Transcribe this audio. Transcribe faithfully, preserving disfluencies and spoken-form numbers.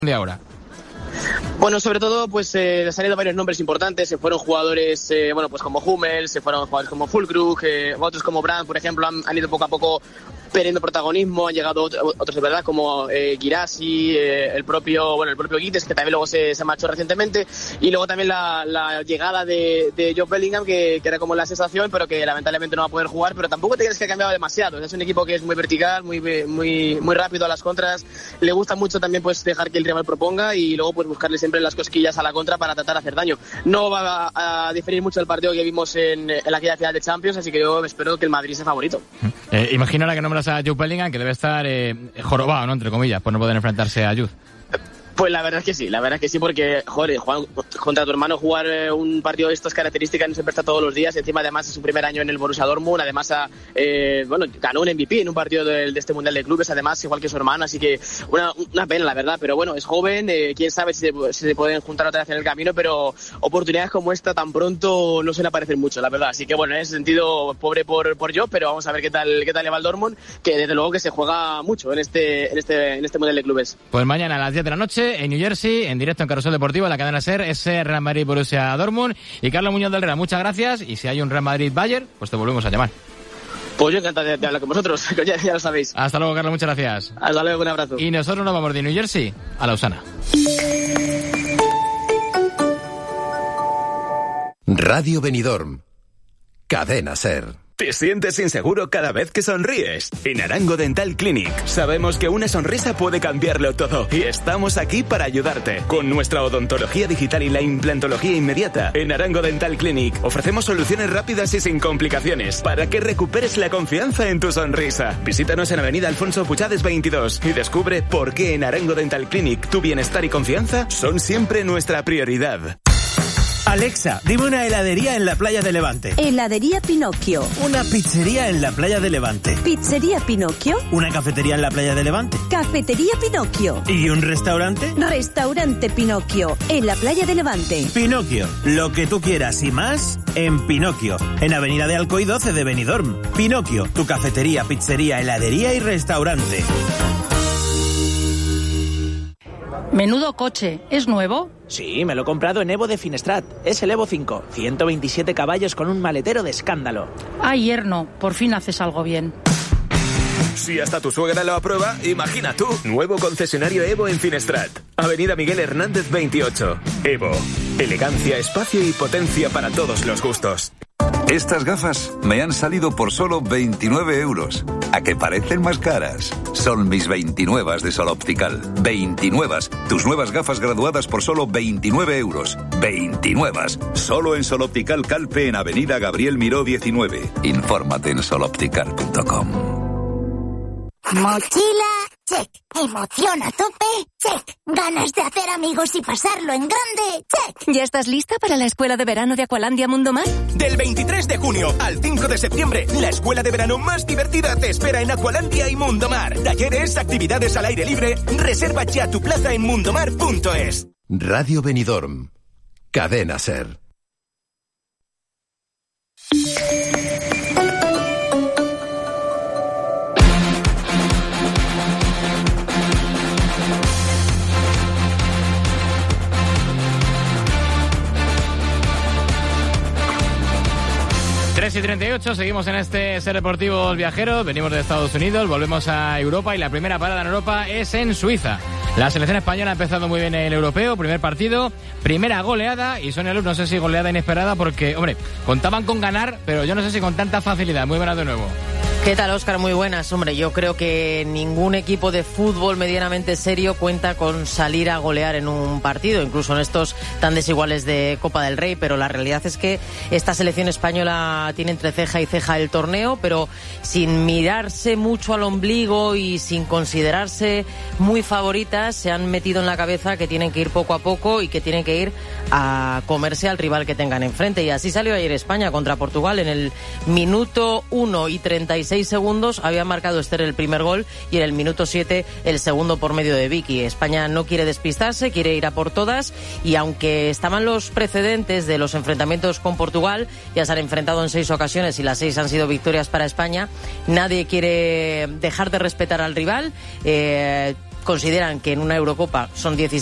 de ahora? Bueno, sobre todo, pues eh, han salido varios nombres importantes. Se fueron jugadores, eh, bueno, pues como Hummel, se fueron jugadores como Füllkrug, eh, otros como Brandt, por ejemplo, han, han ido poco a poco perdiendo protagonismo. Han llegado otros, otros de verdad, como eh, Guirassy, eh, el propio, bueno, el propio Guides, que también luego se, se marchó recientemente. Y luego también la, la llegada de, de Joe Bellingham, que, que era como la sensación, pero que lamentablemente no va a poder jugar. Pero tampoco te crees que ha cambiado demasiado. Es un equipo que es muy vertical, muy, muy, muy rápido a las contras. Le gusta mucho también pues dejar que el rival proponga y luego pues buscarle siempre las cosquillas a la contra para tratar de hacer daño. No va a, a diferir mucho del partido que vimos en, en la final de Champions, así que yo espero que el Madrid sea favorito. Eh, imagino ahora que nombras a Joe Bellingham, que debe estar eh, jorobado, ¿no?, entre comillas, por no poder enfrentarse a Jude. Pues la verdad es que sí, la verdad es que sí, porque, joder, jugar contra tu hermano, jugar un partido de estas características no se presta todos los días. Encima, además, es su primer año en el Borussia Dortmund. Además, ha, eh, bueno, ganó un M V P en un partido de, de este Mundial de Clubes, además, igual que su hermano. Así que una, una pena, la verdad. Pero bueno, es joven, eh, quién sabe si se, si se pueden juntar otra vez en el camino, pero oportunidades como esta tan pronto no suelen aparecer mucho, la verdad. Así que bueno, en ese sentido, pobre por, por yo, pero vamos a ver qué tal, qué tal le va al Dortmund, que desde luego que se juega mucho en este, en este, en este Mundial de Clubes. Pues mañana a las diez de la noche en New Jersey, en directo en Carrusel Deportivo, en la cadena SER, ese Real Madrid Borussia Dortmund. Y Carlos Muñoz del Real, muchas gracias. Y si hay un Real Madrid Bayern, pues te volvemos a llamar. Pues yo encantado de, de hablar con vosotros, ya, ya lo sabéis. Hasta luego, Carlos, muchas gracias. Hasta luego, un abrazo. Y nosotros nos vamos de New Jersey a Lausana. Radio Benidorm, cadena SER. ¿Te sientes inseguro cada vez que sonríes? En Arango Dental Clinic sabemos que una sonrisa puede cambiarlo todo y estamos aquí para ayudarte. Con nuestra odontología digital y la implantología inmediata, en Arango Dental Clinic ofrecemos soluciones rápidas y sin complicaciones para que recuperes la confianza en tu sonrisa. Visítanos en Avenida Alfonso Puchades veintidós y descubre por qué en Arango Dental Clinic tu bienestar y confianza son siempre nuestra prioridad. Alexa, dime una heladería en la playa de Levante. Heladería Pinocchio. Una pizzería en la playa de Levante. Pizzería Pinocchio. Una cafetería en la playa de Levante. Cafetería Pinocchio. ¿Y un restaurante? Restaurante Pinocchio, en la playa de Levante. Pinocchio, lo que tú quieras y más en Pinocchio, en Avenida de Alcoy doce de Benidorm. Pinocchio, tu cafetería, pizzería, heladería y restaurante. Menudo coche, ¿es nuevo? Sí, me lo he comprado en Evo de Finestrat. Es el Evo cinco, ciento veintisiete caballos con un maletero de escándalo. Ay, yerno, por fin haces algo bien. Si hasta tu suegra lo aprueba, imagina tú. Nuevo concesionario Evo en Finestrat. Avenida Miguel Hernández veintiocho. Evo. Elegancia, espacio y potencia para todos los gustos. Estas gafas me han salido por solo veintinueve euros. ¿A que parecen más caras? Son mis veintinuevas de Sol Optical. veintinuevas. Tus nuevas gafas graduadas por solo veintinueve euros. veintinuevas. Solo en Sol Optical Calpe en Avenida Gabriel Miró diecinueve. Infórmate en sol optical punto com. Mochila, check. Emoción a tope, check. Ganas de hacer amigos y pasarlo en grande, check. ¿Ya estás lista para la escuela de verano de Aqualandia Mundo Mar? Del veintitrés de junio al cinco de septiembre, la escuela de verano más divertida te espera en Aqualandia y Mundo Mar. Talleres, actividades al aire libre. Reserva ya tu plaza en mundomar punto es. Radio Benidorm, cadena SER. tres y treinta y ocho, seguimos en este Ser Deportivo Viajero, venimos de Estados Unidos, volvemos a Europa y la primera parada en Europa es en Suiza. La selección española ha empezado muy bien el europeo, primer partido, primera goleada y Sonia Luz, no sé si goleada inesperada porque, hombre, contaban con ganar, pero yo no sé si con tanta facilidad. Muy buenas de nuevo. ¿Qué tal, Óscar? Muy buenas. Hombre, yo creo que ningún equipo de fútbol medianamente serio cuenta con salir a golear en un partido, incluso en estos tan desiguales de Copa del Rey, pero la realidad es que esta selección española tiene entre ceja y ceja el torneo, pero sin mirarse mucho al ombligo y sin considerarse muy favoritas, se han metido en la cabeza que tienen que ir poco a poco y que tienen que ir a comerse al rival que tengan enfrente. Y así salió ayer España contra Portugal. En el minuto uno y treinta y seis segundos había marcado Esther el primer gol y en el minuto siete el segundo por medio de Vicky. España no quiere despistarse, quiere ir a por todas y aunque estaban los precedentes de los enfrentamientos con Portugal, ya se han enfrentado en seis ocasiones y las seis han sido victorias para España, nadie quiere dejar de respetar al rival. Eh, consideran que en una Eurocopa son diecisiete